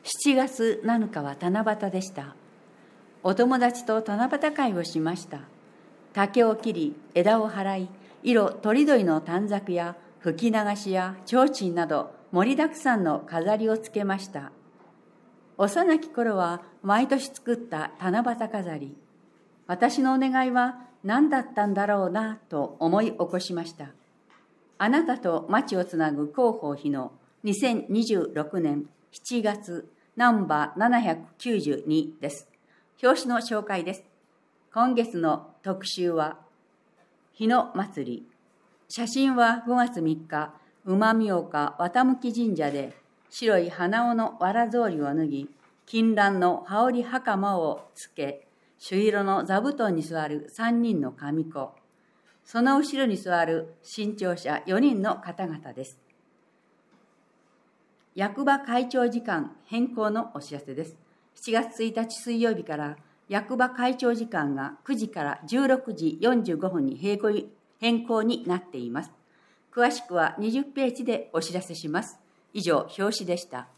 7月7日は七夕でした。お友達と七夕会をしました。竹を切り、枝を払い、色とりどりの短冊や吹き流しや提灯など盛りだくさんの飾りをつけました。幼き頃は毎年作った七夕飾り。私のお願いは何だったんだろうなと思い起こしました。あなたと町をつなぐ広報費の2026年7月ナンバー792です。表紙の紹介です。今月の特集は日の祭り。写真は5月3日、馬見岡綿向神社で白い花尾のわら草履を脱ぎ、金蘭の羽織袴をつけ、朱色の座布団に座る3人の神子。その後ろに座る新潮社4人の方々です。役場会長時間変更のお知らせです。7月1日水曜日から役場会長時間が9時から16時45分に変更になっています。詳しくは20ページでお知らせします。以上、表紙でした。